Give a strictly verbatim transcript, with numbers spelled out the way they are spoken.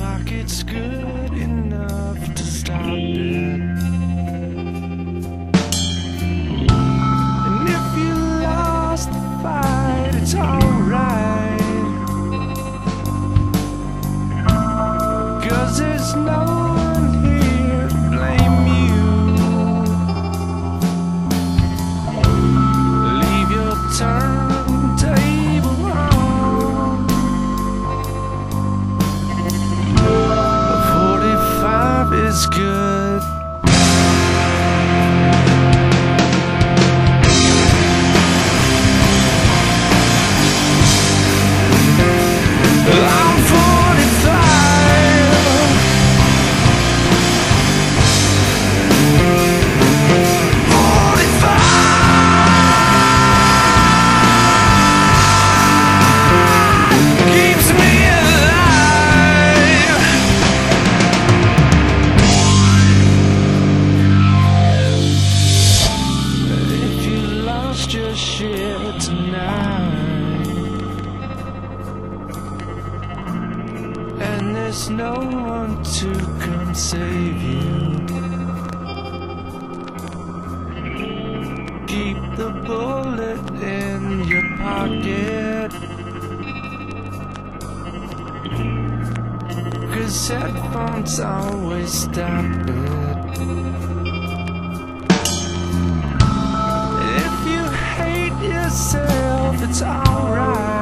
like it's good enough to stop it. And if you lost the fight, it's alright, 'cause there's no one here to blame you. Leave your turntable on. forty-five is good. I'm forty-five. forty-five keeps me alive. If you lost your shit tonight, and there's no one to come save you, keep the bullet in your pocket, 'cause headphones always stop it. If you hate yourself, it's alright,